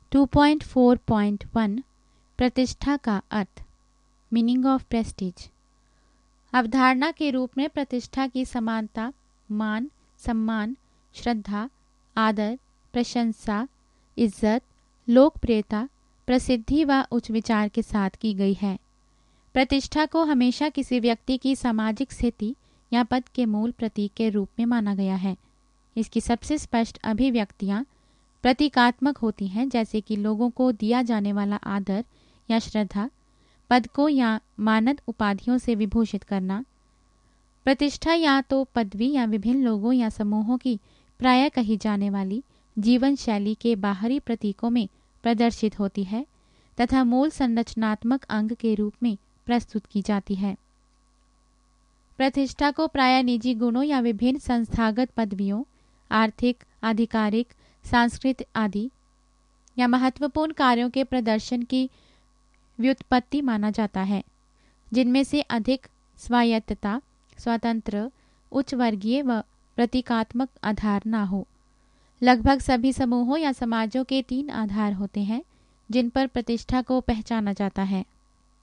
2.4.1 प्रतिष्ठा का अर्थ, meaning of Prestige. अवधारणा के रूप में प्रतिष्ठा की समानता मान, सम्मान, श्रद्धा, आदर, प्रशंसा, इज्जत, लोकप्रियता, प्रसिद्धि व उच्च विचार के साथ की गई है। प्रतिष्ठा को हमेशा किसी व्यक्ति की सामाजिक स्थिति या पद के मूल प्रतीक के रूप में माना गया है। इसकी सबसे स्पष्ट अभिव्यक्तियां प्रतीकात्मक होती हैं, जैसे कि लोगों को दिया जाने वाला आदर या श्रद्धा, पद को या मानद उपाधियों से विभूषित करना। प्रतिष्ठा या तो पदवी या विभिन्न लोगों या समूहों की प्रायः कही जाने वाली जीवन शैली के बाहरी प्रतीकों में प्रदर्शित होती है तथा मूल संरचनात्मक अंग के रूप में प्रस्तुत की जाती है। प्रतिष्ठा को प्रायः निजी गुणों या विभिन्न संस्थागत पदवियों, आर्थिक, आधिकारिक, सांस्कृतिक आदि या महत्वपूर्ण कार्यों के प्रदर्शन की व्युत्पत्ति माना जाता है, जिनमें से अधिक स्वायत्तता, स्वतंत्र, उच्च वर्गीय व प्रतीकात्मक आधार न हो। लगभग सभी समूहों या समाजों के 3 आधार होते हैं जिन पर प्रतिष्ठा को पहचाना जाता है।